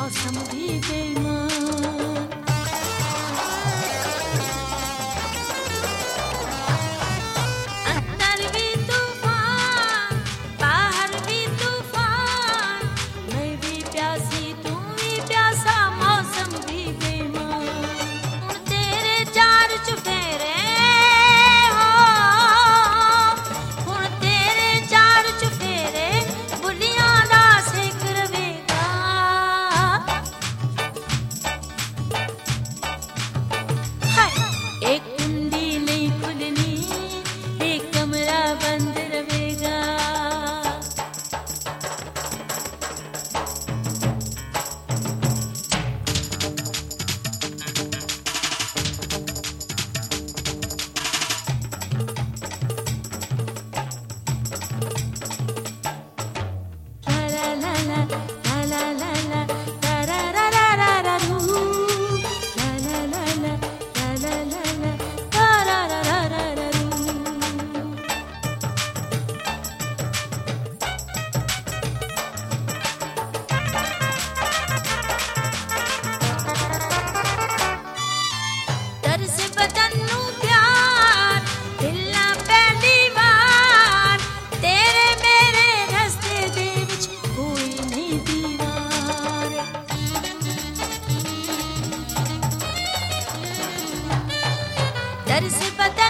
मौसम भी बेईमान। अंदर भी तूफान, बाहर भी तूफान, मैं भी प्यासी तू भी प्यासा, मौसम भी बेईमान। तेरे चार चुफेरे हो, हुण तेरे चार चुफेरे बुलियां दा सेक रवेगा। हाय एक कुंडी नहीं खुलनी, एक कमरा बंद रवेगा। ला ला ला ला ला ला ला ला रा रा रा रा रा रू। ला ला ला ला ला ला ला ला रा रा रा रा रा रू। तरस बदन नू प्यार, दिल ना पहली बार, तेरे मेरे रस्ते दे विच कोई नहीं दीवार। तरस बदन